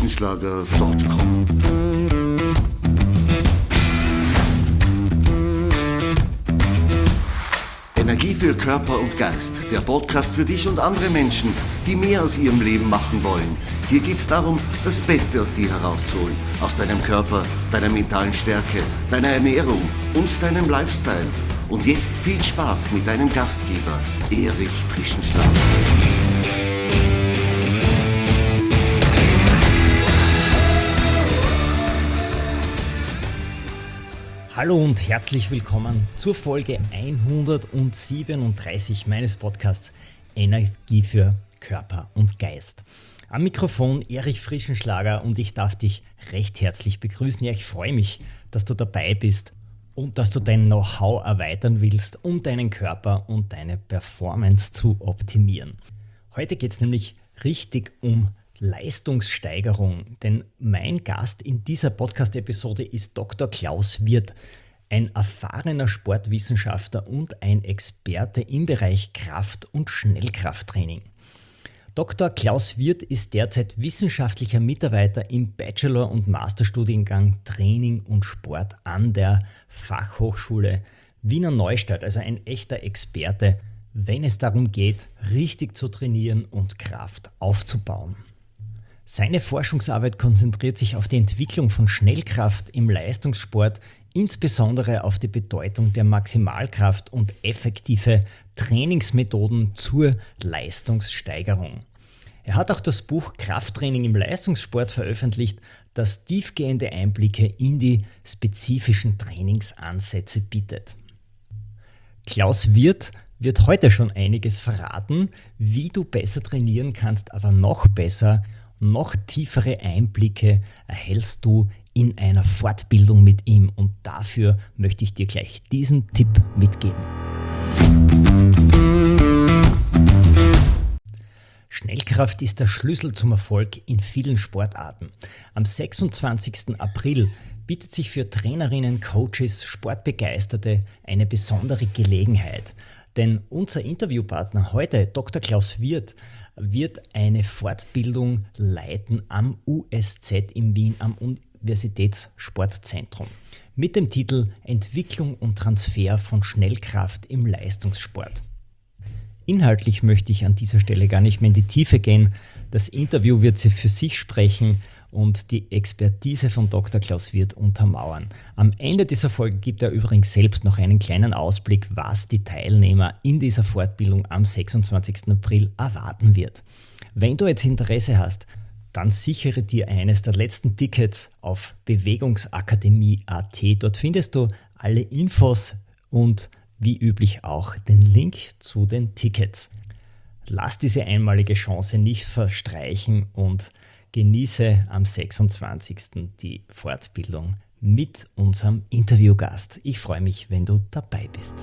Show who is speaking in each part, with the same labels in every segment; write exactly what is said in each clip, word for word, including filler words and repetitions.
Speaker 1: frischenschlager punkt com. Energie für Körper und Geist, der Podcast für dich und andere Menschen, die mehr aus ihrem Leben machen wollen. Hier geht es darum, das Beste aus dir herauszuholen, aus deinem Körper, deiner mentalen Stärke, deiner Ernährung und deinem Lifestyle. Und jetzt viel Spaß mit deinem Gastgeber, Erich Frischenschlager.
Speaker 2: Hallo und herzlich willkommen zur Folge hundertsiebenunddreißig meines Podcasts Energie für Körper und Geist. Am Mikrofon Erich Frischenschlager und ich darf dich recht herzlich begrüßen. Ja, ich freue mich, dass du dabei bist und dass du dein Know-how erweitern willst, um deinen Körper und deine Performance zu optimieren. Heute geht es nämlich richtig um Leistungssteigerung, denn mein Gast in dieser Podcast-Episode ist Doktor Klaus Wirth, ein erfahrener Sportwissenschaftler und ein Experte im Bereich Kraft- und Schnellkrafttraining. Doktor Klaus Wirth ist derzeit wissenschaftlicher Mitarbeiter im Bachelor- und Masterstudiengang Training und Sport an der Fachhochschule Wiener Neustadt, also ein echter Experte, wenn es darum geht, richtig zu trainieren und Kraft aufzubauen. Seine Forschungsarbeit konzentriert sich auf die Entwicklung von Schnellkraft im Leistungssport, insbesondere auf die Bedeutung der Maximalkraft und effektive Trainingsmethoden zur Leistungssteigerung. Er hat auch das Buch Krafttraining im Leistungssport veröffentlicht, das tiefgehende Einblicke in die spezifischen Trainingsansätze bietet. Klaus Wirth wird heute schon einiges verraten, wie du besser trainieren kannst, aber noch besser, noch tiefere Einblicke erhältst du in einer Fortbildung mit ihm und dafür möchte ich dir gleich diesen Tipp mitgeben. Schnellkraft ist der Schlüssel zum Erfolg in vielen Sportarten. Am sechsundzwanzigsten April bietet sich für Trainerinnen, Coaches, Sportbegeisterte eine besondere Gelegenheit. Denn unser Interviewpartner heute, Doktor Klaus Wirth, wird eine Fortbildung leiten am U S Z in Wien, am Universitätssportzentrum, mit dem Titel Entwicklung und Transfer von Schnellkraft im Leistungssport. Inhaltlich möchte ich an dieser Stelle gar nicht mehr in die Tiefe gehen. Das Interview wird sie für sich sprechen und die Expertise von Doktor Klaus Wirth untermauern. Am Ende dieser Folge gibt er übrigens selbst noch einen kleinen Ausblick, was die Teilnehmer in dieser Fortbildung am sechsundzwanzigsten April erwarten wird. Wenn du jetzt Interesse hast, dann sichere dir eines der letzten Tickets auf bewegungsakademie punkt a t. Dort findest du alle Infos und wie üblich auch den Link zu den Tickets. Lass diese einmalige Chance nicht verstreichen und genieße am sechsundzwanzigsten die Fortbildung mit unserem Interviewgast. Ich freue mich, wenn du dabei bist.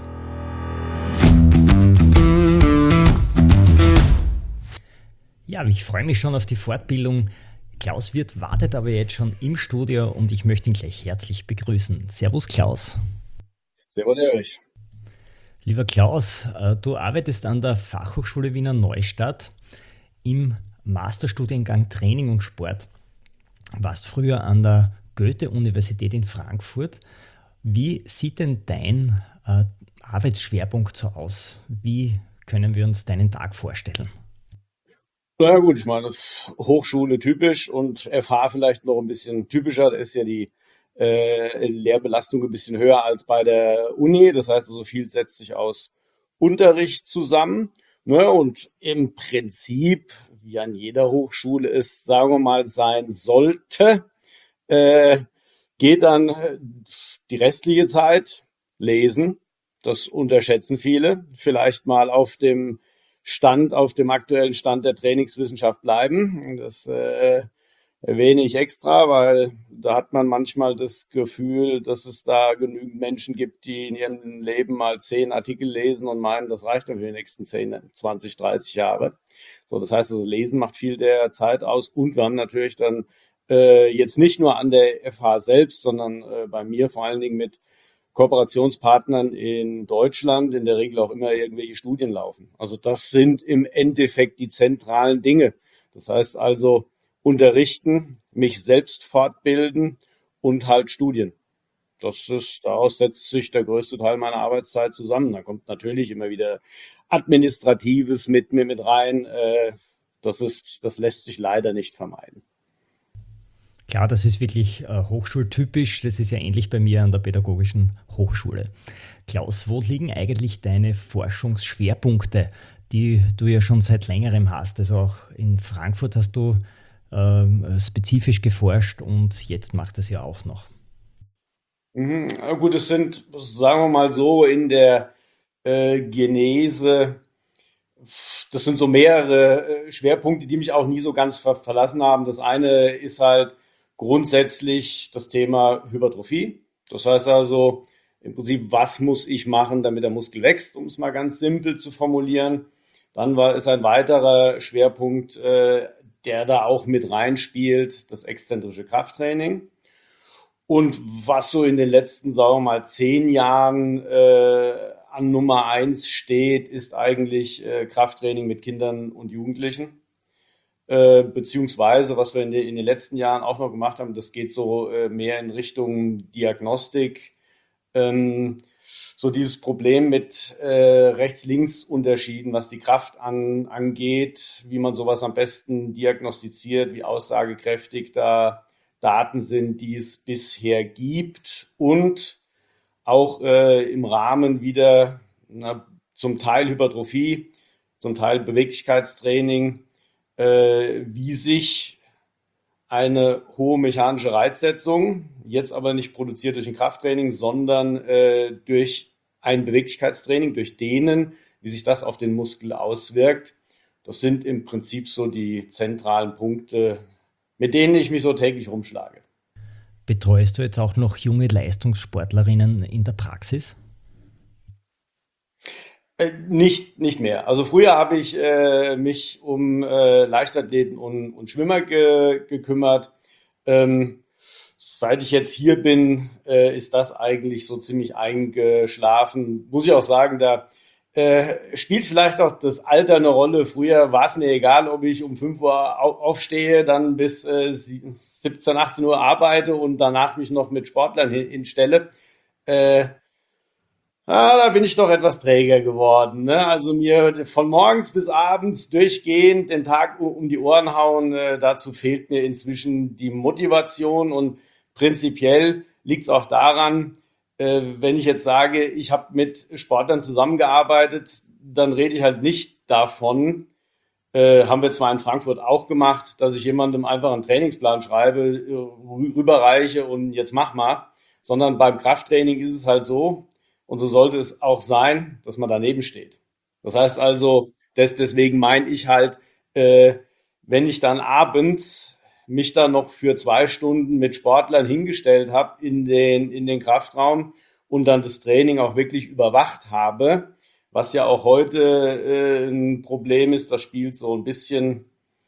Speaker 2: Ja, ich freue mich schon auf die Fortbildung. Klaus Wirth wartet aber jetzt schon im Studio und ich möchte ihn gleich herzlich begrüßen. Servus Klaus.
Speaker 3: Servus Erich.
Speaker 2: Lieber Klaus, du arbeitest an der Fachhochschule Wiener Neustadt im Masterstudiengang Training und Sport. Warst früher an der Goethe-Universität in Frankfurt. Wie sieht denn dein äh, Arbeitsschwerpunkt so aus? Wie können wir uns deinen Tag vorstellen?
Speaker 3: Na ja, gut, ich meine, Hochschule typisch und F H vielleicht noch ein bisschen typischer. Da ist ja die äh, Lehrbelastung ein bisschen höher als bei der Uni. Das heißt also, viel setzt sich aus Unterricht zusammen. Ne? Und im Prinzip, wie an jeder Hochschule es, sagen wir mal, sein sollte, äh, geht dann die restliche Zeit lesen. Das unterschätzen viele. Vielleicht mal auf dem Stand, auf dem aktuellen Stand der Trainingswissenschaft bleiben. Das äh, erwähne ich extra, weil da hat man manchmal das Gefühl, dass es da genügend Menschen gibt, die in ihrem Leben mal zehn Artikel lesen und meinen, das reicht dann für die nächsten zehn, zwanzig, dreißig Jahre. So, das heißt also, Lesen macht viel der Zeit aus und wir haben natürlich dann äh, jetzt nicht nur an der F H selbst, sondern äh, bei mir vor allen Dingen mit Kooperationspartnern in Deutschland in der Regel auch immer irgendwelche Studien laufen. Also das sind im Endeffekt die zentralen Dinge. Das heißt also, unterrichten, mich selbst fortbilden und halt Studien. Das ist, daraus setzt sich der größte Teil meiner Arbeitszeit zusammen. Da kommt natürlich immer wieder Administratives mit mir mit rein. Äh, das ist, das lässt sich leider nicht vermeiden.
Speaker 2: Klar, das ist wirklich äh, hochschultypisch. Das ist ja ähnlich bei mir an der Pädagogischen Hochschule. Klaus, wo liegen eigentlich deine Forschungsschwerpunkte, die du ja schon seit längerem hast? Also auch in Frankfurt hast du ähm, spezifisch geforscht und jetzt machst du es ja auch noch.
Speaker 3: Mhm. Ja, gut, es sind, sagen wir mal so, in der äh, Genese, das sind so mehrere äh, Schwerpunkte, die mich auch nie so ganz ver verlassen haben. Das eine ist halt grundsätzlich das Thema Hypertrophie. Das heißt also im Prinzip, was muss ich machen, damit der Muskel wächst, um es mal ganz simpel zu formulieren. Dann war, ist ein weiterer Schwerpunkt, äh, der da auch mit reinspielt, das exzentrische Krafttraining. Und was so in den letzten, sagen wir mal, zehn Jahren äh, an Nummer eins steht, ist eigentlich äh, Krafttraining mit Kindern und Jugendlichen. Äh, beziehungsweise, was wir in, de, in den letzten Jahren auch noch gemacht haben, das geht so äh, mehr in Richtung Diagnostik. Ähm, so dieses Problem mit äh, Rechts-Links-Unterschieden, was die Kraft an, angeht, wie man sowas am besten diagnostiziert, wie aussagekräftig da Daten sind, die es bisher gibt und auch äh, im Rahmen wieder na, zum Teil Hypertrophie, zum Teil Beweglichkeitstraining, äh, wie sich eine hohe mechanische Reizsetzung, jetzt aber nicht produziert durch ein Krafttraining, sondern äh, durch ein Beweglichkeitstraining, durch Dehnen, wie sich das auf den Muskel auswirkt. Das sind im Prinzip so die zentralen Punkte, mit denen ich mich so täglich rumschlage.
Speaker 2: Betreust du jetzt auch noch junge Leistungssportlerinnen in der Praxis?
Speaker 3: Äh, nicht, nicht mehr. Also früher habe ich äh, mich um äh, Leichtathleten und, und Schwimmer ge, gekümmert. Ähm, seit ich jetzt hier bin, äh, ist das eigentlich so ziemlich eingeschlafen. Muss ich auch sagen, da Äh, spielt vielleicht auch das Alter eine Rolle. Früher war es mir egal, ob ich um fünf Uhr au aufstehe, dann bis äh, siebzehn, achtzehn Uhr arbeite und danach mich noch mit Sportlern hin hinstelle. Äh, ah, da bin ich doch etwas träger geworden. Ne? Also mir von morgens bis abends durchgehend den Tag um die Ohren hauen, äh, dazu fehlt mir inzwischen die Motivation und prinzipiell liegt es auch daran, äh, wenn ich jetzt sage, ich habe mit Sportlern zusammengearbeitet, dann rede ich halt nicht davon, äh, haben wir zwar in Frankfurt auch gemacht, dass ich jemandem einfach einen Trainingsplan schreibe, äh, rüberreiche und jetzt mach mal, sondern beim Krafttraining ist es halt so, und so sollte es auch sein, dass man daneben steht. Das heißt also, des, deswegen meine ich halt, äh, wenn ich dann abends mich dann noch für zwei Stunden mit Sportlern hingestellt habe in den, in den Kraftraum und dann das Training auch wirklich überwacht habe, was ja auch heute äh, ein Problem ist, das spielt so ein bisschen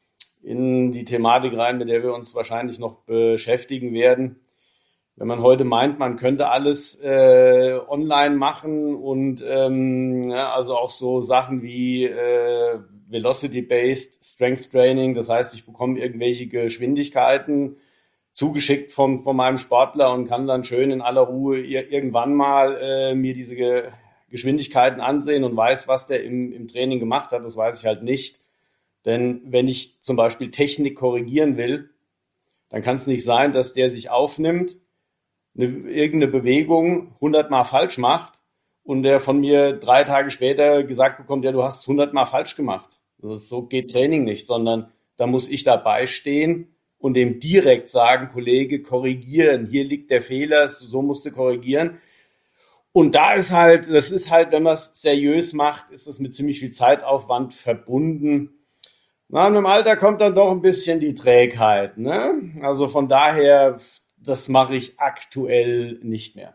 Speaker 3: in die Thematik rein, mit der wir uns wahrscheinlich noch beschäftigen werden. Wenn man heute meint, man könnte alles äh, online machen und ähm, ja, also auch so Sachen wie äh, Velocity-Based Strength Training, das heißt, ich bekomme irgendwelche Geschwindigkeiten zugeschickt vom, von meinem Sportler und kann dann schön in aller Ruhe ir irgendwann mal äh, mir diese Ge Geschwindigkeiten ansehen und weiß, was der im, im Training gemacht hat. Das weiß ich halt nicht. Denn wenn ich zum Beispiel Technik korrigieren will, dann kann es nicht sein, dass der sich aufnimmt, eine, irgendeine Bewegung hundertmal falsch macht und der von mir drei Tage später gesagt bekommt, ja, du hast es hundertmal falsch gemacht. Also so geht Training nicht, sondern da muss ich dabei stehen und dem direkt sagen, Kollege, korrigieren, hier liegt der Fehler, so musst du korrigieren. Und da ist halt, das ist halt, wenn man es seriös macht, ist das mit ziemlich viel Zeitaufwand verbunden. Na, und im Alter kommt dann doch ein bisschen die Trägheit, ne? Also von daher, das mache ich aktuell nicht mehr.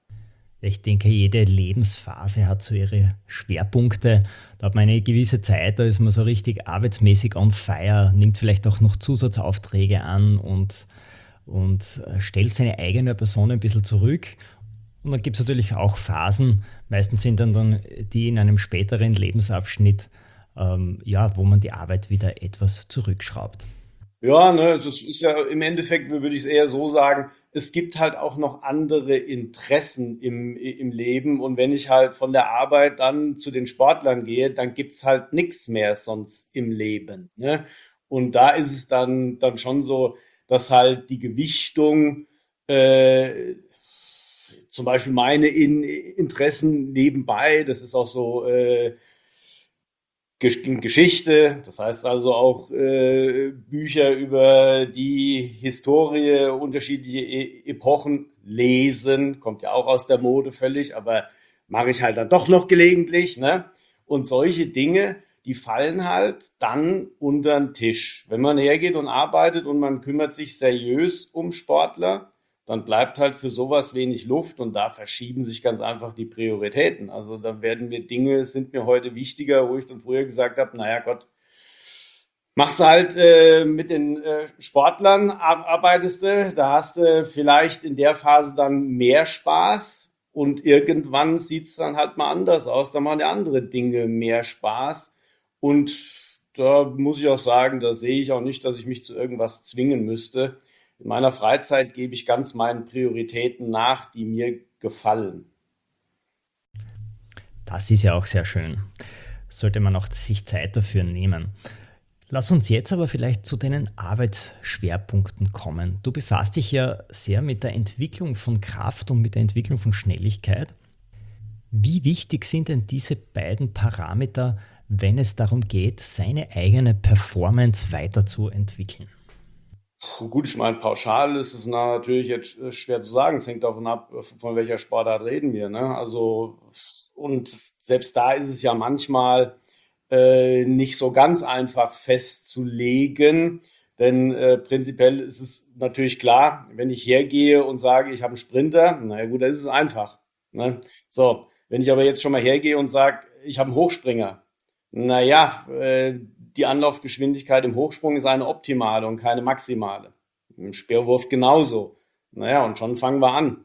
Speaker 2: Ich denke, jede Lebensphase hat so ihre Schwerpunkte. Da hat man eine gewisse Zeit, da ist man so richtig arbeitsmäßig on fire, nimmt vielleicht auch noch Zusatzaufträge an und, und stellt seine eigene Person ein bisschen zurück. Und dann gibt es natürlich auch Phasen, meistens sind dann, dann die in einem späteren Lebensabschnitt, ähm, ja, wo man die Arbeit wieder etwas zurückschraubt.
Speaker 3: Ja, ne, das ist ja im Endeffekt, würde ich es eher so sagen, es gibt halt auch noch andere Interessen im, im Leben. Und wenn ich halt von der Arbeit dann zu den Sportlern gehe, dann gibt's halt nichts mehr sonst im Leben. Ne? Und da ist es dann, dann schon so, dass halt die Gewichtung, äh, zum Beispiel meine In Interessen nebenbei, das ist auch so, äh, Gesch- Geschichte, das heißt also auch äh, Bücher über die Historie, unterschiedliche e Epochen lesen, kommt ja auch aus der Mode völlig, aber mache ich halt dann doch noch gelegentlich, ne? Und solche Dinge, die fallen halt dann unter den Tisch. Wenn man hergeht und arbeitet und man kümmert sich seriös um Sportler, dann bleibt halt für sowas wenig Luft und da verschieben sich ganz einfach die Prioritäten. Also da werden mir Dinge, sind mir heute wichtiger, wo ich dann früher gesagt habe, naja Gott, machst du halt äh, mit den äh, Sportlern, ar- arbeitest du, da hast du vielleicht in der Phase dann mehr Spaß und irgendwann sieht's dann halt mal anders aus, da machen ja andere Dinge mehr Spaß und da muss ich auch sagen, da sehe ich auch nicht, dass ich mich zu irgendwas zwingen müsste. In meiner Freizeit gebe ich ganz meinen Prioritäten nach, die mir gefallen.
Speaker 2: Das ist ja auch sehr schön. Sollte man auch sich Zeit dafür nehmen. Lass uns jetzt aber vielleicht zu deinen Arbeitsschwerpunkten kommen. Du befasst dich ja sehr mit der Entwicklung von Kraft und mit der Entwicklung von Schnelligkeit. Wie wichtig sind denn diese beiden Parameter, wenn es darum geht, seine eigene Performance weiterzuentwickeln?
Speaker 3: Puh, gut, ich meine, pauschal ist es natürlich jetzt äh, schwer zu sagen. Es hängt davon ab, äh, von welcher Sportart reden wir, ne? Also, und selbst da ist es ja manchmal äh, nicht so ganz einfach festzulegen, denn äh, prinzipiell ist es natürlich klar, wenn ich hergehe und sage, ich habe einen Sprinter, na ja gut, dann ist es einfach, ne? So, wenn ich aber jetzt schon mal hergehe und sage, ich habe einen Hochspringer, naja, äh, die Anlaufgeschwindigkeit im Hochsprung ist eine optimale und keine maximale. Im Speerwurf genauso. Naja, und schon fangen wir an.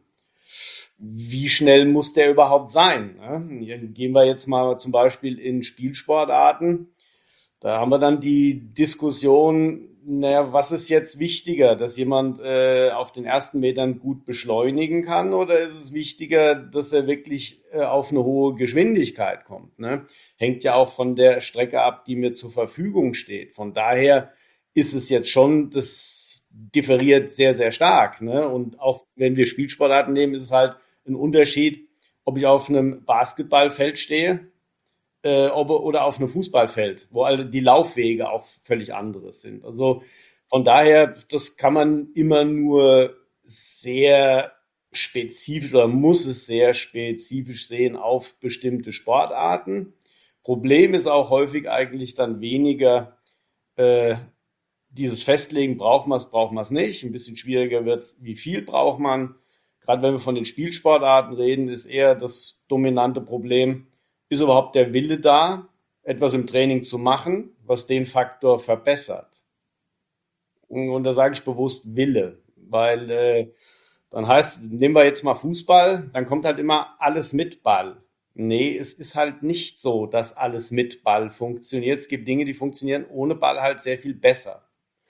Speaker 3: Wie schnell muss der überhaupt sein? Ne? Hier gehen wir jetzt mal zum Beispiel in Spielsportarten. Da haben wir dann die Diskussion, naja, was ist jetzt wichtiger, dass jemand äh, auf den ersten Metern gut beschleunigen kann oder ist es wichtiger, dass er wirklich äh, auf eine hohe Geschwindigkeit kommt? Ne? Hängt ja auch von der Strecke ab, die mir zur Verfügung steht. Von daher ist es jetzt schon, das differiert sehr, sehr stark. Ne? Und auch wenn wir Spielsportarten nehmen, ist es halt ein Unterschied, ob ich auf einem Basketballfeld stehe äh, ob, oder auf einem Fußballfeld, wo alle die Laufwege auch völlig anderes sind. Also von daher, das kann man immer nur sehr spezifisch oder muss es sehr spezifisch sehen auf bestimmte Sportarten. Problem ist auch häufig eigentlich dann weniger äh, dieses Festlegen, braucht man es, braucht man es nicht. Ein bisschen schwieriger wird es, wie viel braucht man. Gerade wenn wir von den Spielsportarten reden, ist eher das dominante Problem, ist überhaupt der Wille da, etwas im Training zu machen, was den Faktor verbessert. Und da sage ich bewusst Wille, weil äh, dann heißt, nehmen wir jetzt mal Fußball, dann kommt halt immer alles mit Ball. Nee, es ist halt nicht so, dass alles mit Ball funktioniert. Es gibt Dinge, die funktionieren ohne Ball halt sehr viel besser.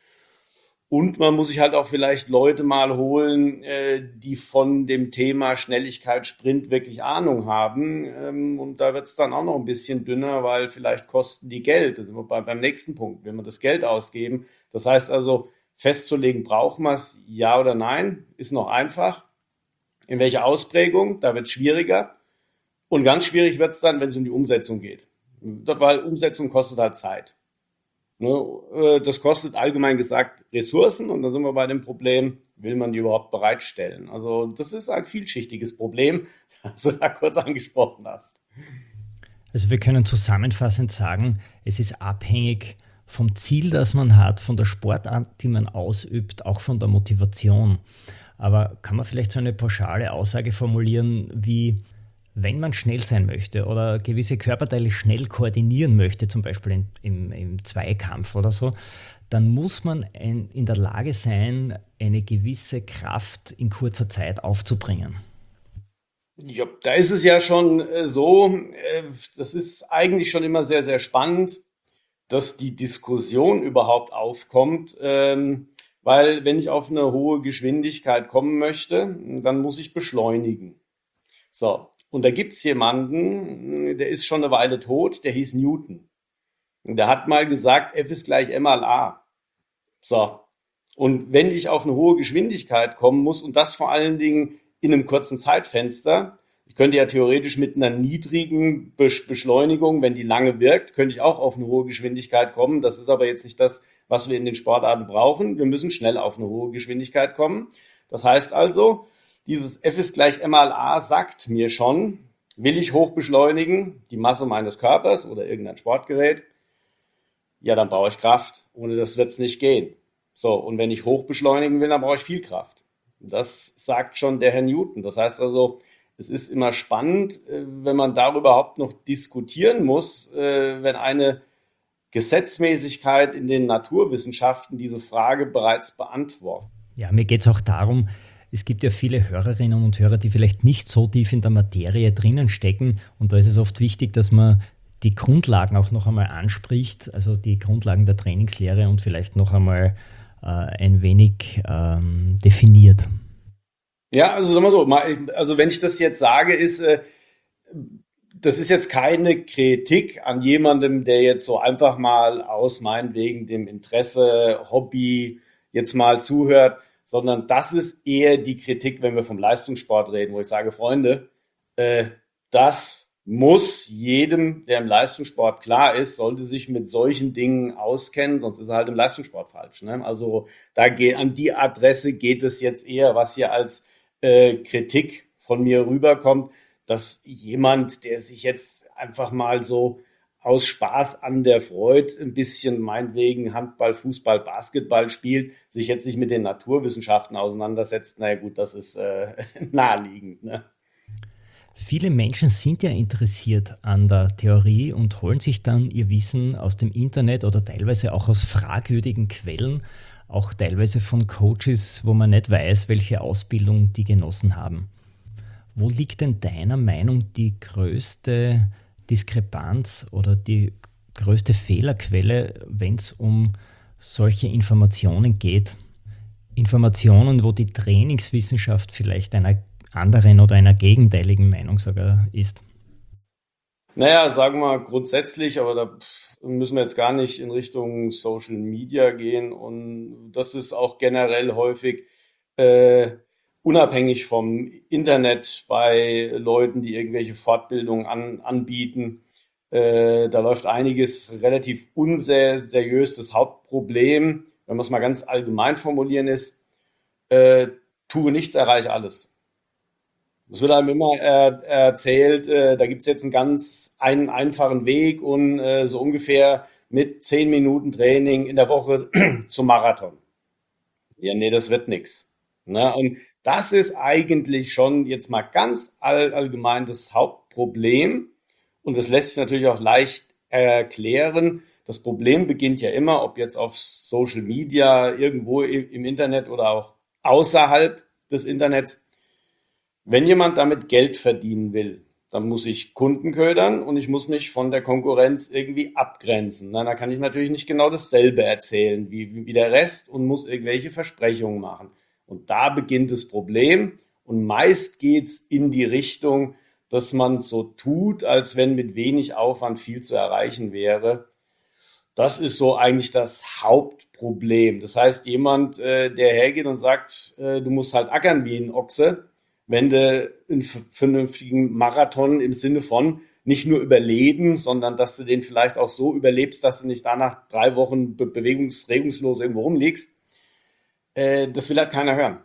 Speaker 3: Und man muss sich halt auch vielleicht Leute mal holen, äh, die von dem Thema Schnelligkeit, Sprint wirklich Ahnung haben. Ähm, und da wird es dann auch noch ein bisschen dünner, weil vielleicht kosten die Geld. Das sind wir bei, beim nächsten Punkt, wenn wir das Geld ausgeben. Das heißt also, festzulegen, braucht man es, ja oder nein, ist noch einfach. In welcher Ausprägung, da wird es schwieriger. Und ganz schwierig wird es dann, wenn es um die Umsetzung geht. Weil Umsetzung kostet halt Zeit. Ne, äh, das kostet allgemein gesagt Ressourcen und dann sind wir bei dem Problem, will man die überhaupt bereitstellen? Also das ist ein vielschichtiges Problem, das du da kurz angesprochen hast.
Speaker 2: Also wir können zusammenfassend sagen, es ist abhängig vom Ziel, das man hat, von der Sportart, die man ausübt, auch von der Motivation. Aber kann man vielleicht so eine pauschale Aussage formulieren, wie wenn man schnell sein möchte oder gewisse Körperteile schnell koordinieren möchte, zum Beispiel in, im, im Zweikampf oder so, dann muss man ein, in der Lage sein, eine gewisse Kraft in kurzer Zeit aufzubringen.
Speaker 3: Ja, da ist es ja schon äh, so, äh, das ist eigentlich schon immer sehr, sehr spannend. dass die Diskussion überhaupt aufkommt, ähm, weil wenn ich auf eine hohe Geschwindigkeit kommen möchte, dann muss ich beschleunigen. So, und da gibt's jemanden, der ist schon eine Weile tot, der hieß Newton. Und der hat mal gesagt, F ist gleich m mal a. So, und wenn ich auf eine hohe Geschwindigkeit kommen muss und das vor allen Dingen in einem kurzen Zeitfenster, ich könnte ja theoretisch mit einer niedrigen Beschleunigung, wenn die lange wirkt, könnte ich auch auf eine hohe Geschwindigkeit kommen. Das ist aber jetzt nicht das, was wir in den Sportarten brauchen. Wir müssen schnell auf eine hohe Geschwindigkeit kommen. Das heißt also, dieses F ist gleich m mal a sagt mir schon, will ich hoch beschleunigen, die Masse meines Körpers oder irgendein Sportgerät, ja, dann brauche ich Kraft. Ohne das wird es nicht gehen. So, und wenn ich hoch beschleunigen will, dann brauche ich viel Kraft. Das sagt schon der Herr Newton. Das heißt also, es ist immer spannend, wenn man darüber überhaupt noch diskutieren muss, wenn eine Gesetzmäßigkeit in den Naturwissenschaften diese Frage bereits beantwortet.
Speaker 2: Ja, mir geht es auch darum, es gibt ja viele Hörerinnen und Hörer, die vielleicht nicht so tief in der Materie drinnen stecken, und da ist es oft wichtig, dass man die Grundlagen auch noch einmal anspricht, also die Grundlagen der Trainingslehre, und vielleicht noch einmal äh, ein wenig ähm, definiert.
Speaker 3: Ja, also sagen wir so, also wenn ich das jetzt sage, ist, äh, das ist jetzt keine Kritik an jemandem, der jetzt so einfach mal aus meinetwegen dem Interesse, Hobby jetzt mal zuhört, sondern das ist eher die Kritik, wenn wir vom Leistungssport reden, wo ich sage, Freunde, äh, das muss jedem, der im Leistungssport klar ist, sollte sich mit solchen Dingen auskennen, sonst ist er halt im Leistungssport falsch. Ne? Also da geht, an die Adresse geht es jetzt eher, was hier als äh, Kritik von mir rüberkommt, dass jemand, der sich jetzt einfach mal so aus Spaß an der Freude ein bisschen meinetwegen Handball, Fußball, Basketball spielt, sich jetzt nicht mit den Naturwissenschaften auseinandersetzt, naja gut, das ist äh, naheliegend. Ne?
Speaker 2: Viele Menschen sind ja interessiert an der Theorie und holen sich dann ihr Wissen aus dem Internet oder teilweise auch aus fragwürdigen Quellen, auch teilweise von Coaches, wo man nicht weiß, welche Ausbildung die genossen haben. Wo liegt denn deiner Meinung die größte Diskrepanz oder die größte Fehlerquelle, wenn es um solche Informationen geht? Informationen, wo die Trainingswissenschaft vielleicht einer anderen oder einer gegenteiligen Meinung sogar ist?
Speaker 3: Naja, sagen wir grundsätzlich, aber da müssen wir jetzt gar nicht in Richtung Social Media gehen, und das ist auch generell häufig äh, unabhängig vom Internet bei Leuten, die irgendwelche Fortbildungen an, anbieten. Äh, da läuft einiges relativ unseriös. Das Hauptproblem, wenn wir es mal ganz allgemein formulieren, ist, äh, tue nichts, erreiche alles. Es wird einem immer äh, erzählt, äh, da gibt es jetzt einen ganz einen einfachen Weg und äh, so ungefähr mit zehn Minuten Training in der Woche zum Marathon. Ja, nee, das wird nix. Ne? Und das ist eigentlich schon jetzt mal ganz all, allgemein das Hauptproblem. Und das lässt sich natürlich auch leicht erklären. Das Problem beginnt ja immer, ob jetzt auf Social Media, irgendwo im, im Internet oder auch außerhalb des Internets. Wenn jemand damit Geld verdienen will, dann muss ich Kunden ködern und ich muss mich von der Konkurrenz irgendwie abgrenzen. Na, da kann ich natürlich nicht genau dasselbe erzählen wie, wie der Rest und muss irgendwelche Versprechungen machen. Und da beginnt das Problem, und meist geht's in die Richtung, dass man so tut, als wenn mit wenig Aufwand viel zu erreichen wäre. Das ist so eigentlich das Hauptproblem. Das heißt, jemand, äh, der hergeht und sagt, äh, du musst halt ackern wie ein Ochse, wenn du einen vernünftigen Marathon im Sinne von nicht nur überleben, sondern dass du den vielleicht auch so überlebst, dass du nicht danach drei Wochen be- bewegungs-, regungslos irgendwo rumliegst, äh, das will halt keiner hören.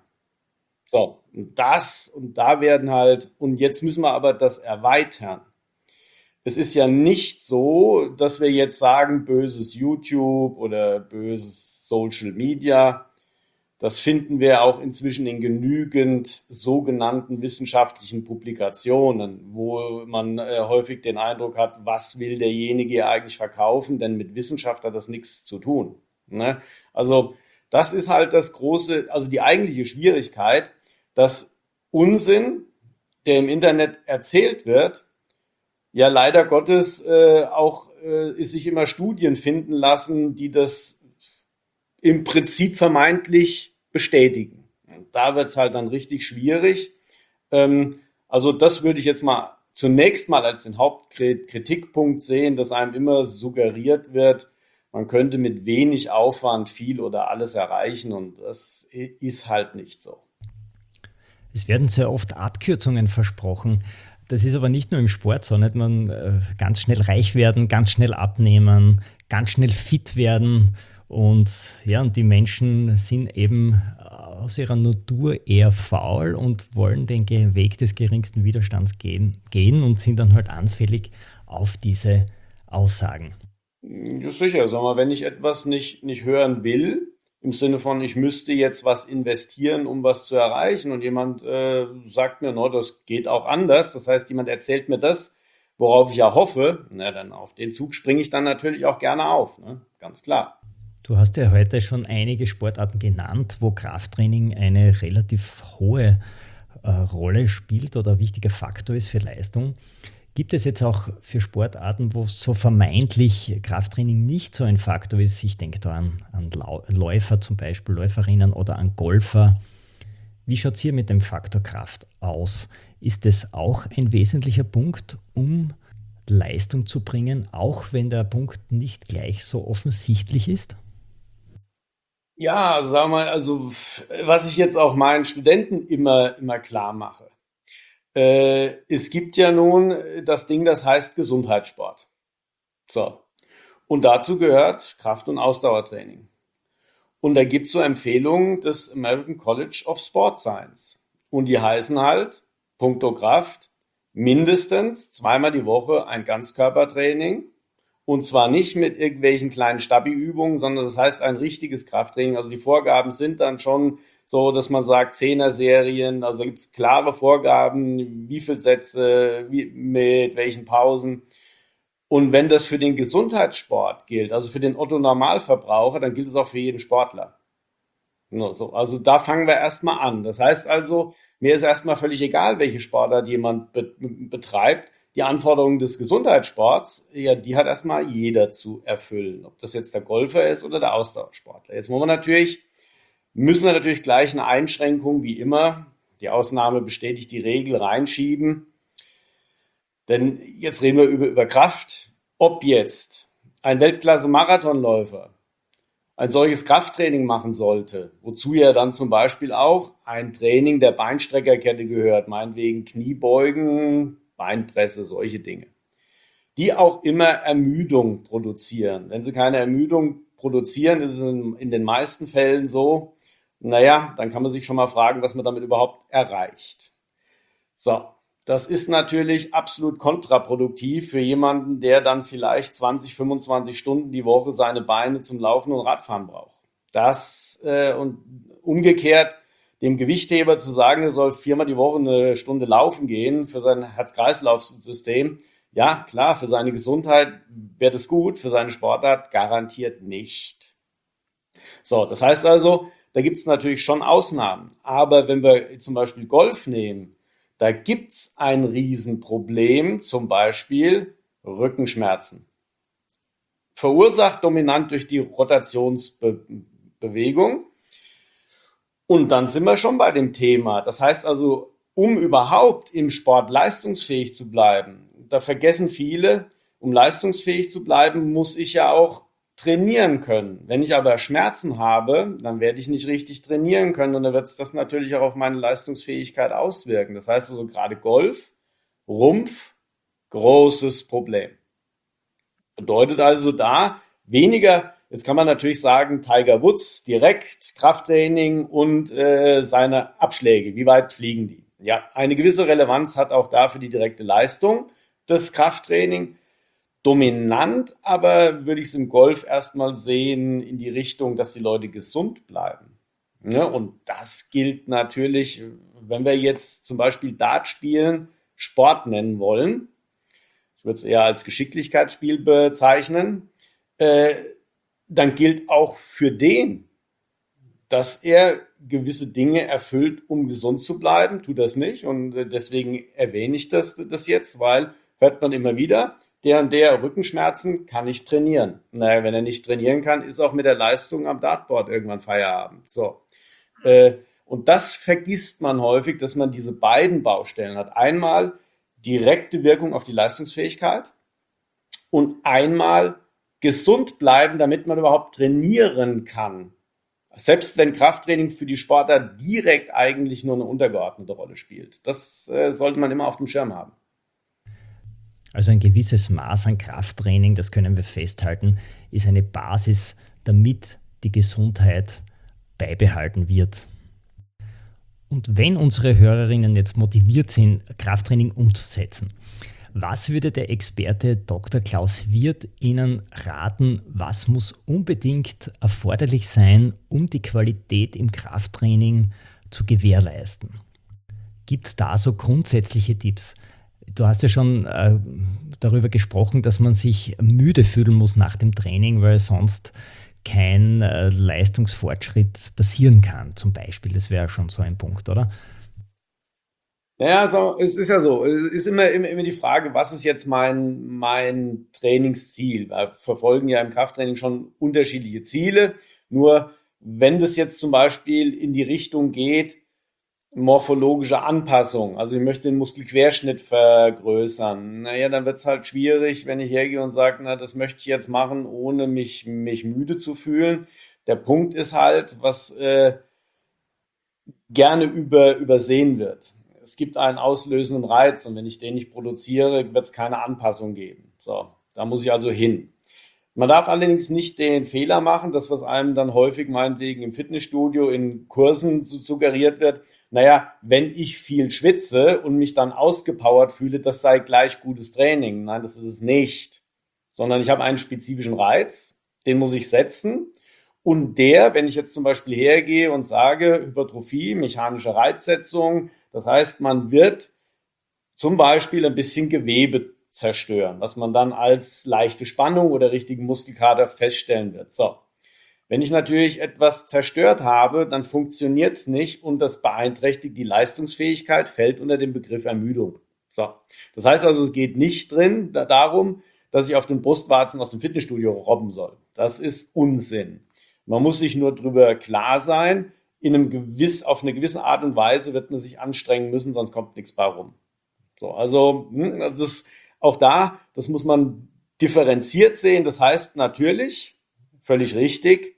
Speaker 3: So, und das, und da werden halt, und jetzt müssen wir aber das erweitern. Es ist ja nicht so, dass wir jetzt sagen, böses YouTube oder böses Social Media. Das finden wir auch inzwischen in genügend sogenannten wissenschaftlichen Publikationen, wo man äh, häufig den Eindruck hat, was will derjenige eigentlich verkaufen, denn mit Wissenschaft hat das nichts zu tun. Ne? Also das ist halt das große, also die eigentliche Schwierigkeit, dass Unsinn, der im Internet erzählt wird, ja leider Gottes äh, auch äh, ist sich immer Studien finden lassen, die das im Prinzip vermeintlich bestätigen. Und da wird es halt dann richtig schwierig. Ähm, also das würde ich jetzt mal zunächst mal als den Hauptkritikpunkt sehen, dass einem immer suggeriert wird, man könnte mit wenig Aufwand viel oder alles erreichen, und das ist halt nicht so.
Speaker 2: Es werden sehr oft Abkürzungen versprochen. Das ist aber nicht nur im Sport so, nicht? Man äh, ganz schnell reich werden, ganz schnell abnehmen, ganz schnell fit werden. Und ja, und die Menschen sind eben aus ihrer Natur eher faul und wollen den Weg des geringsten Widerstands gehen, gehen und sind dann halt anfällig auf diese Aussagen.
Speaker 3: Ja, sicher, sag mal, wenn ich etwas nicht, nicht hören will, im Sinne von, ich müsste jetzt was investieren, um was zu erreichen, und jemand äh, sagt mir, no, das geht auch anders, das heißt, jemand erzählt mir das, worauf ich ja hoffe, na, dann auf den Zug springe ich dann natürlich auch gerne auf, ne? Ganz klar.
Speaker 2: Du hast ja heute schon einige Sportarten genannt, wo Krafttraining eine relativ hohe äh, Rolle spielt oder ein wichtiger Faktor ist für Leistung. Gibt es jetzt auch für Sportarten, wo so vermeintlich Krafttraining nicht so ein Faktor ist? Ich denke da an, an Läufer zum Beispiel, Läuferinnen oder an Golfer. Wie schaut es hier mit dem Faktor Kraft aus? Ist es auch ein wesentlicher Punkt, um Leistung zu bringen, auch wenn der Punkt nicht gleich so offensichtlich ist?
Speaker 3: Ja, sag mal, also was ich jetzt auch meinen Studenten immer, immer klar mache. Äh, es gibt ja nun das Ding, das heißt Gesundheitssport. So. Und dazu gehört Kraft- und Ausdauertraining. Und da gibt es so Empfehlungen des American College of Sport Science. Und die heißen halt, puncto Kraft, mindestens zweimal die Woche ein Ganzkörpertraining. Und zwar nicht mit irgendwelchen kleinen Stabi-Übungen, sondern das heißt ein richtiges Krafttraining. Also die Vorgaben sind dann schon so, dass man sagt, Zehner-Serien, also gibt es klare Vorgaben, wie viele Sätze, wie, mit welchen Pausen. Und wenn das für den Gesundheitssport gilt, also für den Otto-Normalverbraucher, dann gilt es auch für jeden Sportler. So, also da fangen wir erstmal an. Das heißt also, mir ist erstmal völlig egal, welche Sportart jemand be- betreibt. Die Anforderungen des Gesundheitssports, ja, die hat erstmal jeder zu erfüllen. Ob das jetzt der Golfer ist oder der Ausdauersportler. Jetzt muss man natürlich Müssen wir natürlich gleich eine Einschränkung wie immer, die Ausnahme bestätigt die Regel, reinschieben. Denn jetzt reden wir über, über Kraft. Ob jetzt ein Weltklasse-Marathonläufer ein solches Krafttraining machen sollte, wozu ja dann zum Beispiel auch ein Training der Beinstreckerkette gehört, meinetwegen Kniebeugen, Beinpresse, solche Dinge, die auch immer Ermüdung produzieren. Wenn sie keine Ermüdung produzieren, ist es in, in den meisten Fällen so, naja, dann kann man sich schon mal fragen, was man damit überhaupt erreicht. So, das ist natürlich absolut kontraproduktiv für jemanden, der dann vielleicht zwanzig, fünfundzwanzig Stunden die Woche seine Beine zum Laufen und Radfahren braucht. Das äh, und umgekehrt dem Gewichtheber zu sagen, er soll viermal die Woche eine Stunde laufen gehen für sein Herz-Kreislauf-System, ja, klar, für seine Gesundheit wäre das gut, für seine Sportart garantiert nicht. So, das heißt also, da gibt es natürlich schon Ausnahmen. Aber wenn wir zum Beispiel Golf nehmen, da gibt es ein Riesenproblem, zum Beispiel Rückenschmerzen. Verursacht dominant durch die Rotationsbewegung. Und dann sind wir schon bei dem Thema. Das heißt also, um überhaupt im Sport leistungsfähig zu bleiben, da vergessen viele, um leistungsfähig zu bleiben, muss ich ja auch trainieren können. Wenn ich aber Schmerzen habe, dann werde ich nicht richtig trainieren können und dann wird sich das natürlich auch auf meine Leistungsfähigkeit auswirken. Das heißt also gerade Golf, Rumpf, großes Problem. Bedeutet also da weniger, jetzt kann man natürlich sagen, Tiger Woods direkt, Krafttraining und äh, seine Abschläge, wie weit fliegen die? Ja, eine gewisse Relevanz hat auch da für die direkte Leistung das Krafttraining. Dominant aber würde ich es im Golf erstmal sehen in die Richtung, dass die Leute gesund bleiben. Ja, und das gilt natürlich, wenn wir jetzt zum Beispiel Dart spielen, Sport nennen wollen. Ich würde es eher als Geschicklichkeitsspiel bezeichnen. Äh, dann gilt auch für den, dass er gewisse Dinge erfüllt, um gesund zu bleiben. Tut das nicht und deswegen erwähne ich das, das jetzt, weil hört man immer wieder, der und der Rückenschmerzen, kann ich trainieren. Naja, wenn er nicht trainieren kann, ist auch mit der Leistung am Dartboard irgendwann Feierabend. So. Äh, und das vergisst man häufig, dass man diese beiden Baustellen hat. Einmal direkte Wirkung auf die Leistungsfähigkeit und einmal gesund bleiben, damit man überhaupt trainieren kann. Selbst wenn Krafttraining für die Sportler direkt eigentlich nur eine untergeordnete Rolle spielt. Das äh, sollte man immer auf dem Schirm haben.
Speaker 2: Also ein gewisses Maß an Krafttraining, das können wir festhalten, ist eine Basis, damit die Gesundheit beibehalten wird. Und wenn unsere Hörerinnen jetzt motiviert sind, Krafttraining umzusetzen, was würde der Experte Doktor Klaus Wirth Ihnen raten, was muss unbedingt erforderlich sein, um die Qualität im Krafttraining zu gewährleisten? Gibt es da so grundsätzliche Tipps? Du hast ja schon äh, darüber gesprochen, dass man sich müde fühlen muss nach dem Training, weil sonst kein äh, Leistungsfortschritt passieren kann, zum Beispiel. Das wäre schon so ein Punkt, oder?
Speaker 3: Naja, so, es ist ja so. Es ist immer, immer, immer die Frage, was ist jetzt mein, mein Trainingsziel? Wir verfolgen ja im Krafttraining schon unterschiedliche Ziele. Nur wenn das jetzt zum Beispiel in die Richtung geht, morphologische Anpassung, also ich möchte den Muskelquerschnitt vergrößern, naja, dann wird es halt schwierig, wenn ich hergehe und sage, na, das möchte ich jetzt machen, ohne mich, mich müde zu fühlen. Der Punkt ist halt, was äh, gerne über, übersehen wird. Es gibt einen auslösenden Reiz und wenn ich den nicht produziere, wird es keine Anpassung geben. So, da muss ich also hin. Man darf allerdings nicht den Fehler machen, das, was einem dann häufig meinetwegen im Fitnessstudio in Kursen suggeriert wird, naja, wenn ich viel schwitze und mich dann ausgepowert fühle, das sei gleich gutes Training. Nein, das ist es nicht. Sondern ich habe einen spezifischen Reiz, den muss ich setzen. Und der, wenn ich jetzt zum Beispiel hergehe und sage, Hypertrophie, mechanische Reizsetzung, das heißt, man wird zum Beispiel ein bisschen Gewebe zerstören, was man dann als leichte Spannung oder richtigen Muskelkater feststellen wird. So. Wenn ich natürlich etwas zerstört habe, dann funktioniert es nicht und das beeinträchtigt die Leistungsfähigkeit, fällt unter den Begriff Ermüdung. So. Das heißt also, es geht nicht drin da, darum, dass ich auf den Brustwarzen aus dem Fitnessstudio robben soll. Das ist Unsinn. Man muss sich nur darüber klar sein, in einem gewiss, auf eine gewisse Art und Weise wird man sich anstrengen müssen, sonst kommt nichts bei rum. So, also das, auch da, das muss man differenziert sehen. Das heißt natürlich, völlig richtig,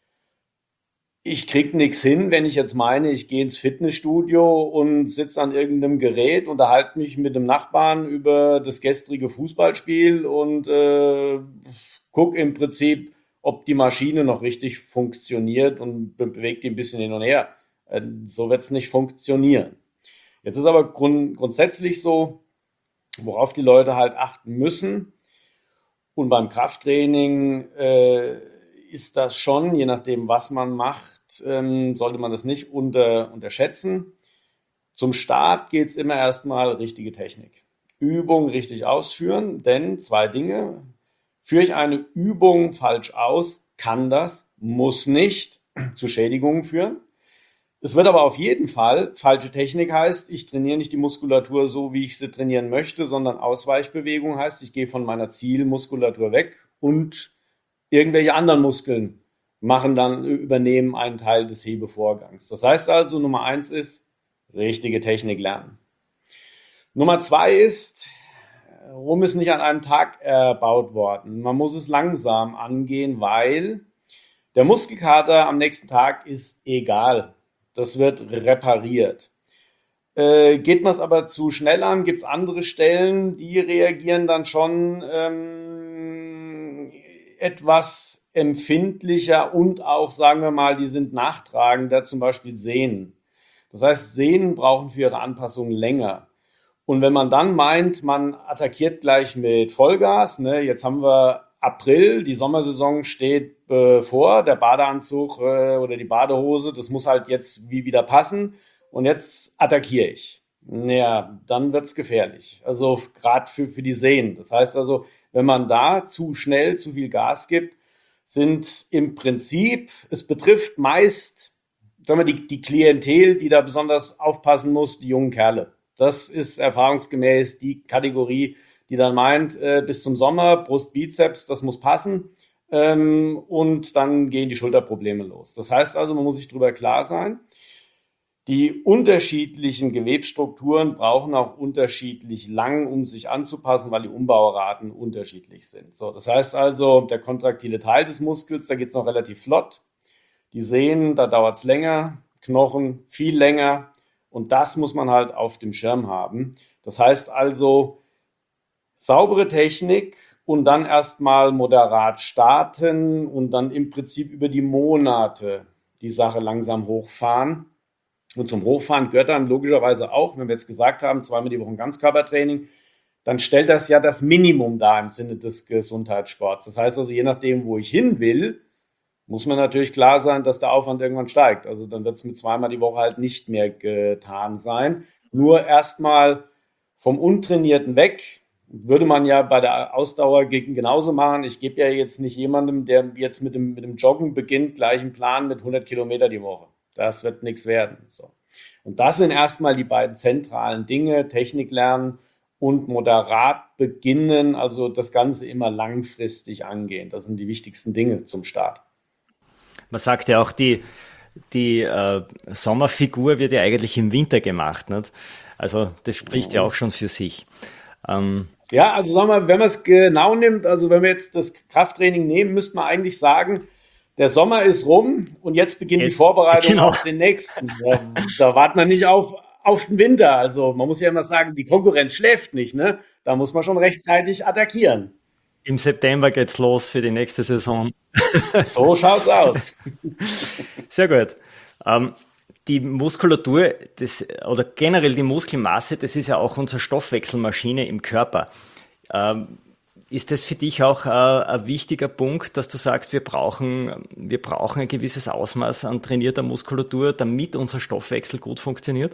Speaker 3: ich kriege nichts hin, wenn ich jetzt meine, ich gehe ins Fitnessstudio und sitze an irgendeinem Gerät, unterhalte mich mit dem Nachbarn über das gestrige Fußballspiel und äh, gucke im Prinzip, ob die Maschine noch richtig funktioniert und be- bewegt die ein bisschen hin und her. Äh, so wird es nicht funktionieren. Jetzt ist aber grund- grundsätzlich so, worauf die Leute halt achten müssen. Und beim Krafttraining äh, ist das schon, je nachdem, was man macht, ähm, sollte man das nicht unter, unterschätzen. Zum Start geht es immer erstmal richtige Technik. Übung richtig ausführen, denn zwei Dinge. Führe ich eine Übung falsch aus, kann das, muss nicht zu Schädigungen führen. Es wird aber auf jeden Fall, falsche Technik heißt, ich trainiere nicht die Muskulatur so, wie ich sie trainieren möchte, sondern Ausweichbewegung heißt, ich gehe von meiner Zielmuskulatur weg und irgendwelche anderen Muskeln machen dann, übernehmen einen Teil des Hebevorgangs. Das heißt also, Nummer eins ist, richtige Technik lernen. Nummer zwei ist, Rum ist nicht an einem Tag erbaut worden. Man muss es langsam angehen, weil der Muskelkater am nächsten Tag ist egal. Das wird repariert. Äh, geht man es aber zu schnell an, gibt es andere Stellen, die reagieren dann schon ähm, etwas empfindlicher und auch, sagen wir mal, die sind nachtragender, zum Beispiel Sehnen. Das heißt, Sehnen brauchen für ihre Anpassung länger. Und wenn man dann meint, man attackiert gleich mit Vollgas, ne, jetzt haben wir April, die Sommersaison steht bevor, der Badeanzug äh, oder die Badehose, das muss halt jetzt wie wieder passen und jetzt attackiere ich. Ja, dann wird's gefährlich. Also gerade für, für die Sehnen. Das heißt also, wenn man da zu schnell zu viel Gas gibt, sind im Prinzip, es betrifft meist, sagen wir, die, die Klientel, die da besonders aufpassen muss, die jungen Kerle. Das ist erfahrungsgemäß die Kategorie, die dann meint, äh, bis zum Sommer Brust, Bizeps, das muss passen. Ähm, und dann gehen die Schulterprobleme los. Das heißt also, man muss sich darüber klar sein, die unterschiedlichen Gewebsstrukturen brauchen auch unterschiedlich lang, um sich anzupassen, weil die Umbauraten unterschiedlich sind. So, das heißt also, der kontraktile Teil des Muskels, da geht es noch relativ flott. Die Sehnen, da dauert es länger, Knochen viel länger und das muss man halt auf dem Schirm haben. Das heißt also, saubere Technik und dann erstmal moderat starten und dann im Prinzip über die Monate die Sache langsam hochfahren. Und zum Hochfahren gehört dann logischerweise auch, wenn wir jetzt gesagt haben, zweimal die Woche ein Ganzkörpertraining, dann stellt das ja das Minimum dar im Sinne des Gesundheitssports. Das heißt also, je nachdem, wo ich hin will, muss mir natürlich klar sein, dass der Aufwand irgendwann steigt. Also dann wird es mit zweimal die Woche halt nicht mehr getan sein. Nur erstmal vom Untrainierten weg, würde man ja bei der Ausdauer genauso machen. Ich gebe ja jetzt nicht jemandem, der jetzt mit dem, mit dem Joggen beginnt, gleich einen Plan mit hundert Kilometer die Woche. Das wird nichts werden. So. Und das sind erstmal die beiden zentralen Dinge, Technik lernen und moderat beginnen, also das Ganze immer langfristig angehen. Das sind die wichtigsten Dinge zum Start.
Speaker 2: Man sagt ja auch, die, die äh, Sommerfigur wird ja eigentlich im Winter gemacht, nicht? Also das spricht ja auch schon für sich. Ähm,
Speaker 3: ja, also sagen wir, wenn man es genau nimmt, also wenn wir jetzt das Krafttraining nehmen, müsste man eigentlich sagen, der Sommer ist rum und jetzt beginnt jetzt, die Vorbereitung genau. auf den nächsten. Da, da warten wir nicht auf, auf den Winter. Also man muss ja immer sagen, die Konkurrenz schläft nicht, ne? Da muss man schon rechtzeitig attackieren.
Speaker 2: Im September geht's los für die nächste Saison.
Speaker 3: So schaut's aus.
Speaker 2: Sehr gut. Ähm, die Muskulatur, das, oder generell die Muskelmasse, das ist ja auch unsere Stoffwechselmaschine im Körper. Ähm, Ist das für dich auch äh, ein wichtiger Punkt, dass du sagst, wir brauchen, wir brauchen ein gewisses Ausmaß an trainierter Muskulatur, damit unser Stoffwechsel gut funktioniert?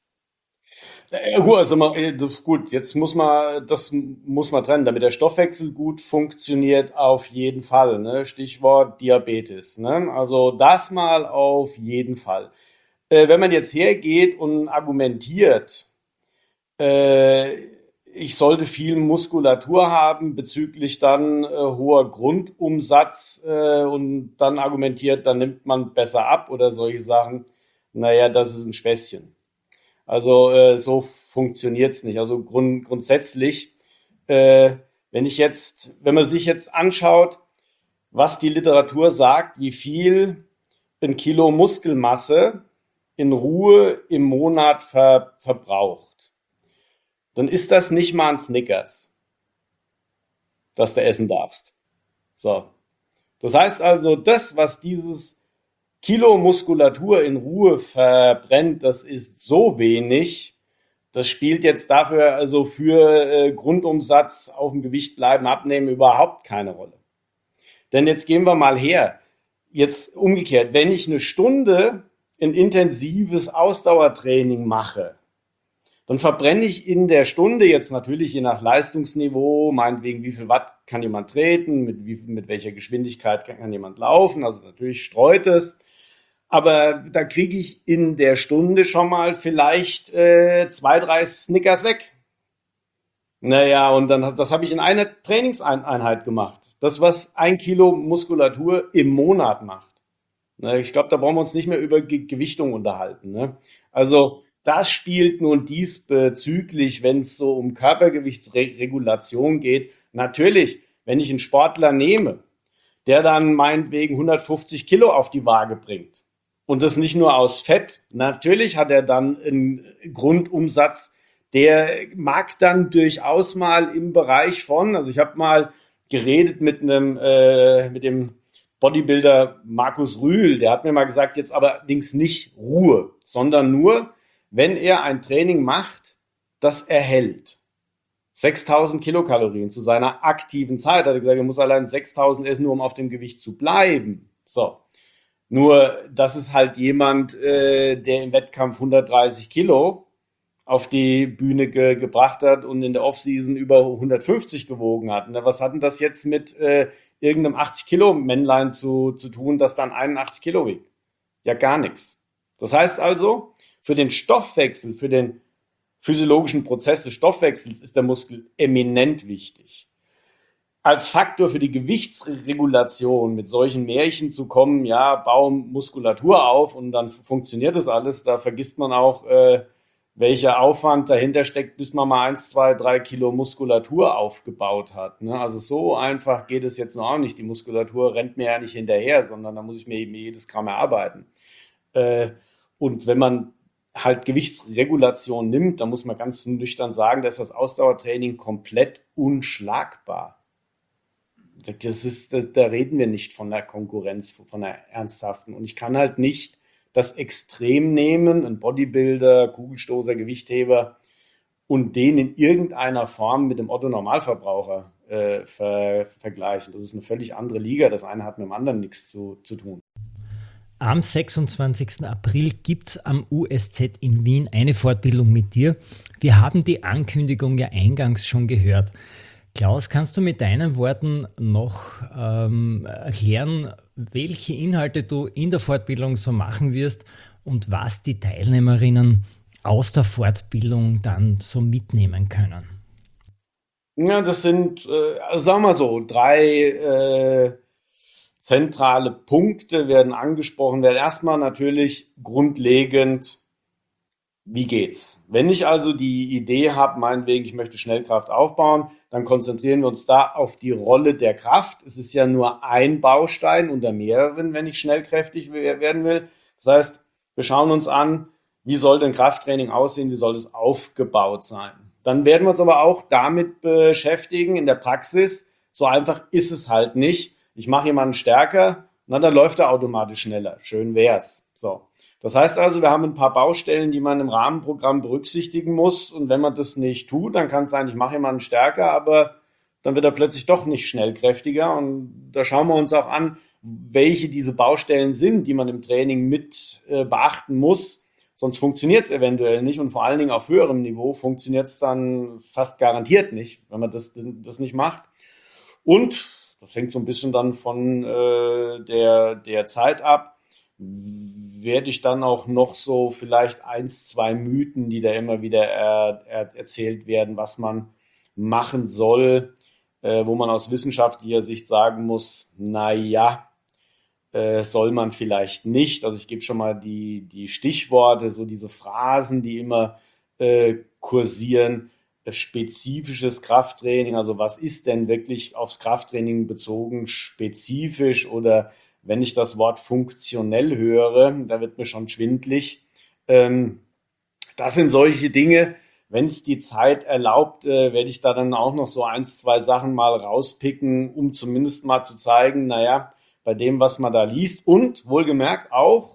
Speaker 3: Ja, gut, also man, das, gut, jetzt muss man, das muss man trennen, damit der Stoffwechsel gut funktioniert, auf jeden Fall. Ne? Stichwort Diabetes. Ne? Also das mal auf jeden Fall. Äh, wenn man jetzt hergeht und argumentiert, äh, ich sollte viel Muskulatur haben bezüglich dann äh, hoher Grundumsatz äh, und dann argumentiert, dann nimmt man besser ab oder solche Sachen. Naja, das ist ein Späßchen. Also äh, so funktioniert es nicht. Also grund, grundsätzlich, äh, wenn ich jetzt, wenn man sich jetzt anschaut, was die Literatur sagt, wie viel ein Kilo Muskelmasse in Ruhe im Monat ver, verbraucht, dann ist das nicht mal ein Snickers, das du essen darfst. So. Das heißt also, das, was dieses Kilo Muskulatur in Ruhe verbrennt, das ist so wenig, das spielt jetzt dafür also für äh, Grundumsatz auf dem Gewicht bleiben, abnehmen überhaupt keine Rolle. Denn jetzt gehen wir mal her, jetzt umgekehrt, wenn ich eine Stunde ein intensives Ausdauertraining mache, dann verbrenne ich in der Stunde jetzt natürlich je nach Leistungsniveau, meinetwegen wie viel Watt kann jemand treten, mit, wie, mit welcher Geschwindigkeit kann, kann jemand laufen, also natürlich streut es. Aber da kriege ich in der Stunde schon mal vielleicht äh, zwei, drei Snickers weg. Naja, und dann das habe ich in einer Trainingseinheit gemacht. Das, was ein Kilo Muskulatur im Monat macht. Na, ich glaube, da brauchen wir uns nicht mehr über Ge- Gewichtung unterhalten. Ne? Also das spielt nun diesbezüglich, wenn es so um Körpergewichtsregulation geht. Natürlich, wenn ich einen Sportler nehme, der dann meinetwegen hundertfünfzig Kilo auf die Waage bringt, und das nicht nur aus Fett. Natürlich hat er dann einen Grundumsatz, der mag dann durchaus mal im Bereich von, also ich habe mal geredet mit einem, äh, mit dem Bodybuilder Markus Rühl, der hat mir mal gesagt, jetzt allerdings nicht Ruhe, sondern nur, wenn er ein Training macht, das er hält. sechstausend Kilokalorien zu seiner aktiven Zeit. Er hat gesagt, er muss allein sechstausend essen, nur um auf dem Gewicht zu bleiben. So. Nur, das ist halt jemand, äh, der im Wettkampf hundertdreißig Kilo auf die Bühne ge- gebracht hat und in der Offseason über hundertfünfzig gewogen hat. Und was hat denn das jetzt mit äh, irgendeinem achtzig Kilo Männlein zu, zu tun, das dann einundachtzig Kilo wiegt? Ja, gar nichts. Das heißt also, für den Stoffwechsel, für den physiologischen Prozess des Stoffwechsels ist der Muskel eminent wichtig. Als Faktor für die Gewichtsregulation mit solchen Märchen zu kommen, ja, bau Muskulatur auf und dann funktioniert das alles, da vergisst man auch, äh, welcher Aufwand dahinter steckt, bis man mal eins, zwei, drei Kilo Muskulatur aufgebaut hat. Ne? Also so einfach geht es jetzt noch auch nicht. Die Muskulatur rennt mir ja nicht hinterher, sondern da muss ich mir eben jedes Gramm erarbeiten. Äh, und wenn man halt Gewichtsregulation nimmt, dann muss man ganz nüchtern sagen, da ist das Ausdauertraining komplett unschlagbar. Das ist, da, da reden wir nicht von der Konkurrenz, von der ernsthaften. Und ich kann halt nicht das Extrem nehmen, ein Bodybuilder, Kugelstoßer, Gewichtheber, und den in irgendeiner Form mit dem Otto-Normalverbraucher äh, ver, vergleichen. Das ist eine völlig andere Liga. Das eine hat mit dem anderen nichts zu, zu tun.
Speaker 2: Am sechsundzwanzigsten April gibt es am U S Z in Wien eine Fortbildung mit dir. Wir haben die Ankündigung ja eingangs schon gehört. Klaus, kannst du mit deinen Worten noch ähm, erklären, welche Inhalte du in der Fortbildung so machen wirst und was die Teilnehmerinnen aus der Fortbildung dann so mitnehmen können?
Speaker 3: Ja, das sind, äh, also sagen wir so, drei äh, zentrale Punkte werden angesprochen werden. Erstmal natürlich grundlegend, wie geht's? Wenn ich also die Idee habe, meinetwegen, ich möchte Schnellkraft aufbauen, dann konzentrieren wir uns da auf die Rolle der Kraft. Es ist ja nur ein Baustein unter mehreren, wenn ich schnellkräftig werden will. Das heißt, wir schauen uns an, wie soll denn Krafttraining aussehen, wie soll es aufgebaut sein? Dann werden wir uns aber auch damit beschäftigen in der Praxis. So einfach ist es halt nicht. Ich mache jemanden stärker, na, dann läuft er automatisch schneller. Schön wär's. So. Das heißt also, wir haben ein paar Baustellen, die man im Rahmenprogramm berücksichtigen muss. Und wenn man das nicht tut, dann kann es sein, ich mache jemanden stärker, aber dann wird er plötzlich doch nicht schnellkräftiger. Und da schauen wir uns auch an, welche diese Baustellen sind, die man im Training mit äh, beachten muss. Sonst funktioniert es eventuell nicht. Und vor allen Dingen auf höherem Niveau funktioniert es dann fast garantiert nicht, wenn man das, das nicht macht. Und das hängt so ein bisschen dann von äh, der, der Zeit ab. Werde ich dann auch noch so vielleicht eins, zwei Mythen, die da immer wieder er, er, erzählt werden, was man machen soll, äh, wo man aus wissenschaftlicher Sicht sagen muss, na ja, äh, soll man vielleicht nicht. Also ich gebe schon mal die, die Stichworte, so diese Phrasen, die immer äh, kursieren. Spezifisches Krafttraining, also was ist denn wirklich aufs Krafttraining bezogen spezifisch, oder wenn ich das Wort funktionell höre, da wird mir schon schwindlig. Ähm, das sind solche Dinge, wenn es die Zeit erlaubt, äh, werde ich da dann auch noch so eins, zwei Sachen mal rauspicken, um zumindest mal zu zeigen, naja, bei dem, was man da liest und wohlgemerkt auch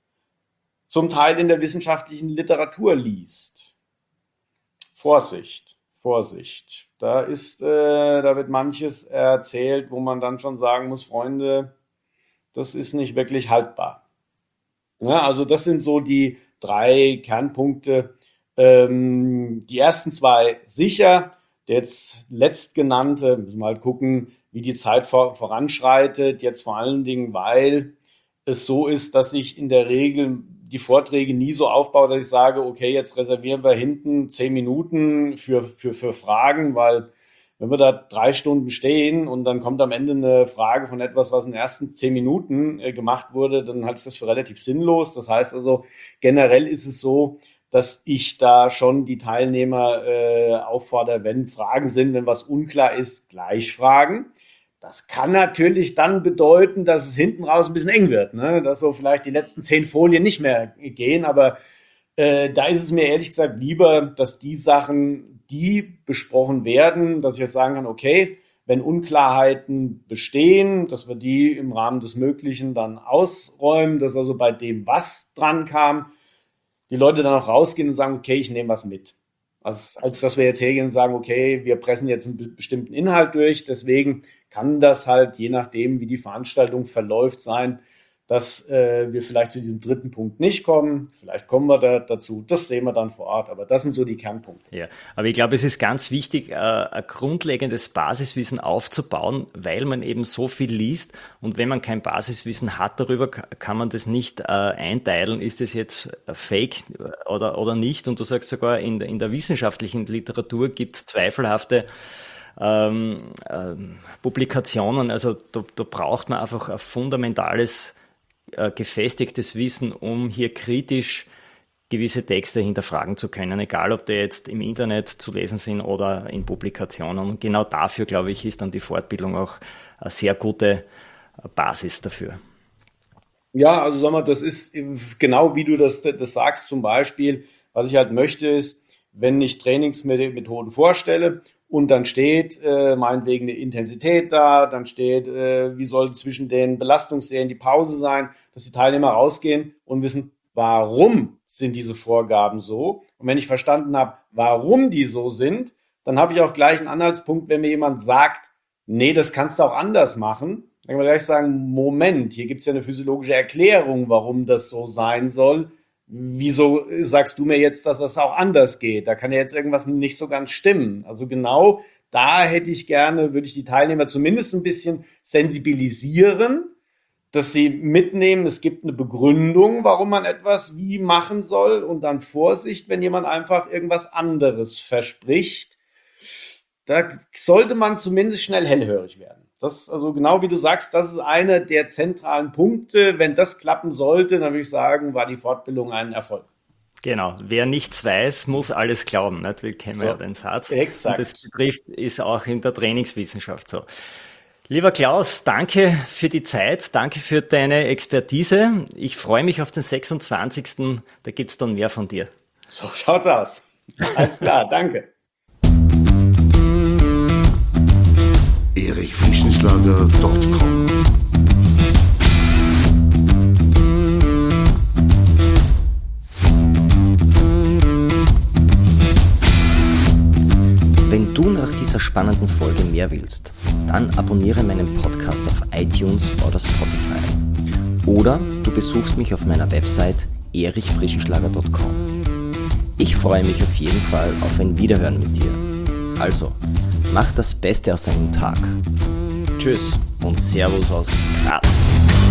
Speaker 3: zum Teil in der wissenschaftlichen Literatur liest. Vorsicht, Vorsicht. Da ist, äh, da wird manches erzählt, wo man dann schon sagen muss, Freunde, das ist nicht wirklich haltbar. Ja, also das sind so die drei Kernpunkte. Ähm, die ersten zwei sicher. Der jetzt letztgenannte, müssen wir halt gucken, wie die Zeit vor, voranschreitet. Jetzt vor allen Dingen, weil es so ist, dass ich in der Regel die Vorträge nie so aufbaue, dass ich sage, okay, jetzt reservieren wir hinten zehn Minuten für, für, für Fragen, weil wenn wir da drei Stunden stehen und dann kommt am Ende eine Frage von etwas, was in den ersten zehn Minuten äh, gemacht wurde, dann halte ich das für relativ sinnlos. Das heißt also, generell ist es so, dass ich da schon die Teilnehmer äh, auffordere, wenn Fragen sind, wenn was unklar ist, gleich fragen. Das kann natürlich dann bedeuten, dass es hinten raus ein bisschen eng wird, ne? Dass so vielleicht die letzten zehn Folien nicht mehr gehen, aber äh, da ist es mir ehrlich gesagt lieber, dass die Sachen, die besprochen werden, dass ich jetzt sagen kann, okay, wenn Unklarheiten bestehen, dass wir die im Rahmen des Möglichen dann ausräumen, dass also bei dem, was dran kam, die Leute dann auch rausgehen und sagen, okay, ich nehme was mit. Als, als dass wir jetzt hergehen und sagen, okay, wir pressen jetzt einen bestimmten Inhalt durch, deswegen kann das halt, je nachdem, wie die Veranstaltung verläuft, sein, dass äh, wir vielleicht zu diesem dritten Punkt nicht kommen. Vielleicht kommen wir da dazu, das sehen wir dann vor Ort, aber das sind so die Kernpunkte.
Speaker 2: Ja, aber ich glaube, es ist ganz wichtig, äh, ein grundlegendes Basiswissen aufzubauen, weil man eben so viel liest und wenn man kein Basiswissen hat darüber, kann man das nicht äh, einteilen, ist das jetzt fake oder, oder nicht, und du sagst sogar, in, in der wissenschaftlichen Literatur gibt es zweifelhafte ähm, äh, Publikationen, also da, da braucht man einfach ein fundamentales gefestigtes Wissen, um hier kritisch gewisse Texte hinterfragen zu können, egal ob die jetzt im Internet zu lesen sind oder in Publikationen. Und genau dafür, glaube ich, ist dann die Fortbildung auch eine sehr gute Basis dafür.
Speaker 3: Ja, also sag mal, das ist genau wie du das, das sagst zum Beispiel, was ich halt möchte ist, wenn ich Trainingsmethoden vorstelle und dann steht äh, meinetwegen eine Intensität da, dann steht, äh, wie soll zwischen den Belastungsserien die Pause sein, dass die Teilnehmer rausgehen und wissen, warum sind diese Vorgaben so. Und wenn ich verstanden habe, warum die so sind, dann habe ich auch gleich einen Anhaltspunkt, wenn mir jemand sagt, nee, das kannst du auch anders machen. Dann kann man gleich sagen, Moment, hier gibt es ja eine physiologische Erklärung, warum das so sein soll. Wieso sagst du mir jetzt, dass das auch anders geht? Da kann ja jetzt irgendwas nicht so ganz stimmen. Also genau da hätte ich gerne, würde ich die Teilnehmer zumindest ein bisschen sensibilisieren, dass sie mitnehmen, es gibt eine Begründung, warum man etwas wie machen soll, und dann Vorsicht, wenn jemand einfach irgendwas anderes verspricht. Da sollte man zumindest schnell hellhörig werden. Das, also genau wie du sagst, das ist einer der zentralen Punkte. Wenn das klappen sollte, dann würde ich sagen, war die Fortbildung ein Erfolg.
Speaker 2: Genau, wer nichts weiß, muss alles glauben. Nicht? Wir kennen so, ja den Satz.
Speaker 3: Exakt.
Speaker 2: Und das betrifft, ist auch in der Trainingswissenschaft so. Lieber Klaus, danke für die Zeit, danke für deine Expertise. Ich freue mich auf den sechsundzwanzigsten Da gibt es dann mehr von dir.
Speaker 3: So schaut's aus. Alles klar, danke.
Speaker 1: erich frischenschlager punkt com
Speaker 2: Wenn du nach dieser spannenden Folge mehr willst, dann abonniere meinen Podcast auf iTunes oder Spotify. Oder du besuchst mich auf meiner Website erich frischenschlager punkt com. Ich freue mich auf jeden Fall auf ein Wiederhören mit dir. Also, mach das Beste aus deinem Tag. Tschüss und Servus aus Graz.